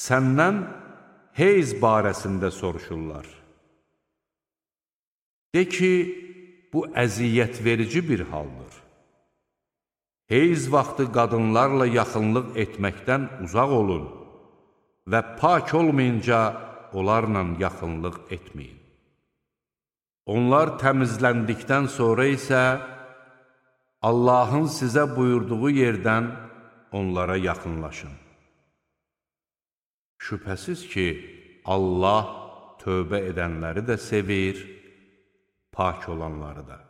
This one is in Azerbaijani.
Səndən heyz barəsində soruşurlar. De ki, bu əziyyət verici bir haldır. Heyz vaxtı qadınlarla yaxınlıq etməkdən uzaq olun və pak olmayınca onlarla yaxınlıq etməyin. Onlar təmizləndikdən sonra isə Allahın sizə buyurduğu yerdən onlara yaxınlaşın. Şübhəsiz ki, Allah tövbə edənləri də sevir, pak olanları da.